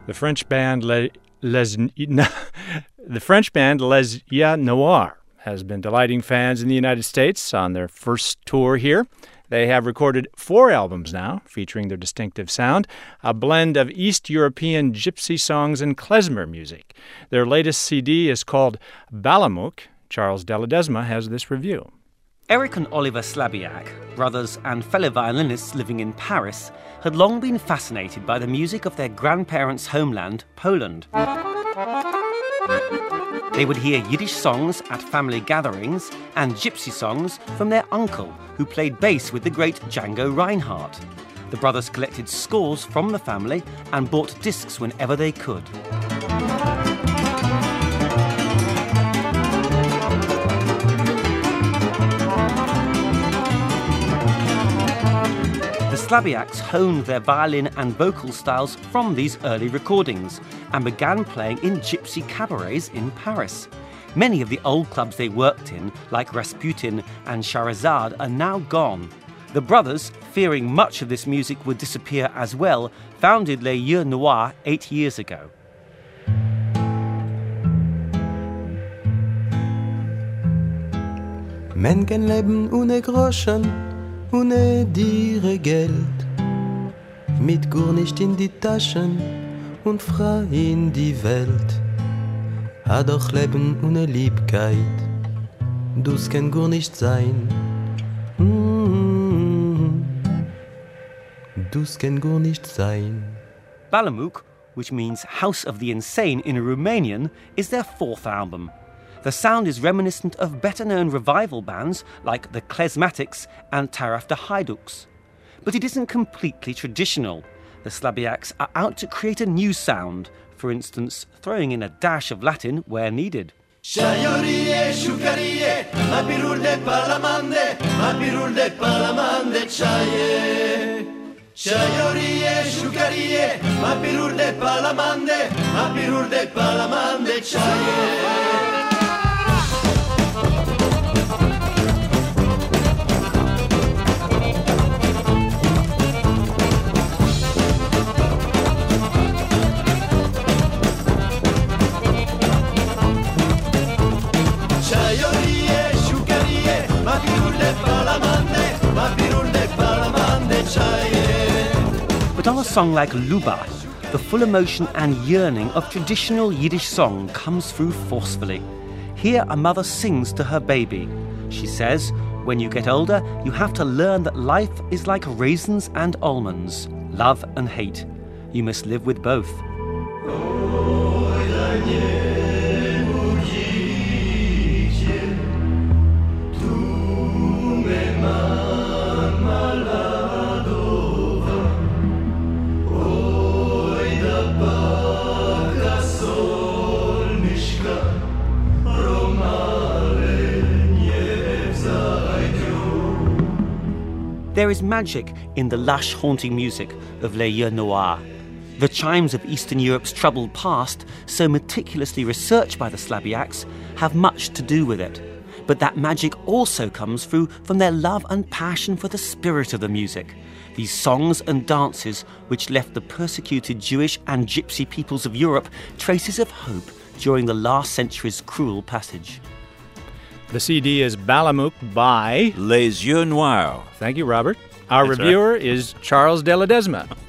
The French band Les Yeux Noirs has been delighting fans in the United States on their first tour here. They have recorded 4 albums now, featuring their distinctive sound, a blend of East European gypsy songs and klezmer music. Their latest CD is called Balamouk. Charles de Ledesma has this review. Eric and Oliver Slabiak, brothers and fellow violinists living in Paris, had long been fascinated by the music of their grandparents' homeland, Poland. They would hear Yiddish songs at family gatherings and gypsy songs from their uncle, who played bass with the great Django Reinhardt. The brothers collected scores from the family and bought discs whenever they could. The Slabiaks honed their violin and vocal styles from these early recordings and began playing in gypsy cabarets in Paris. Many of the old clubs they worked in, like Rasputin and Shahrazad, are now gone. The brothers, fearing much of this music would disappear as well, founded Les Yeux Noirs 8 years ago. Men kan leben ohne Groschen, ohne dire Geld, mit gar nicht in die Taschen und frei in die Welt. Ha doch leben ohne Liebkeit, das kann gar nicht sein. Das kann gar nicht sein. Balamouk, which means House of the Insane in Romanian, is their 4th album. The sound is reminiscent of better-known revival bands like the Klezmatics and Taraf the Haiduks. But it isn't completely traditional. The Slabiaks are out to create a new sound, for instance, throwing in a dash of Latin where needed. Chaiorie, sciucarie, apirulle palamande, apirulle palamande, chaie. Chaiorie, sciucarie, apirulle palamande, apirulle palamande, chaie. But on a song like Luba, the full emotion and yearning of traditional Yiddish song comes through forcefully. Here a mother sings to her baby. She says, when you get older, you have to learn that life is like raisins and almonds, love and hate. You must live with both. There is magic in the lush, haunting music of Les Yeux Noirs. The chimes of Eastern Europe's troubled past, so meticulously researched by the Slabiaks, have much to do with it. But that magic also comes through from their love and passion for the spirit of the music. These songs and dances which left the persecuted Jewish and Gypsy peoples of Europe traces of hope during the last century's cruel passage. The CD is Balamouk by Les Yeux Noirs. Thank you, Robert. Our That's reviewer is Charles de Ledesma.